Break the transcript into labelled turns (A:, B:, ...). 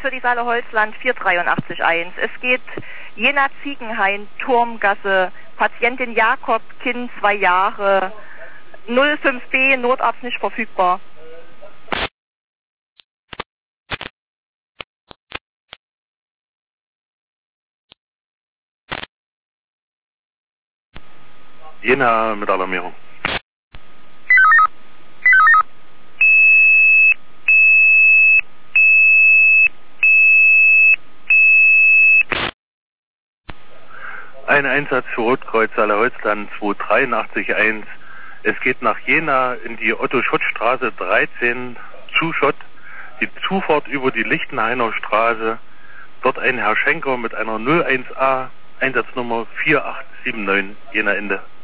A: für die Saale Holzland 4881. Es geht Jena Ziegenhain, Turmgasse, Patientin Jakob, Kind 2 Jahre, 05B, Notarzt nicht verfügbar.
B: Jena mit Alarmierung. Ein Einsatz für Rotkreuz Saale Holzland 2881. Es geht nach Jena in die Otto-Schott-Straße 13 zu Schott, die Zufahrt über die Lichtenhainer Straße. Dort ein Herr Schenker mit einer 01A, Einsatznummer 4879, Jena Ende.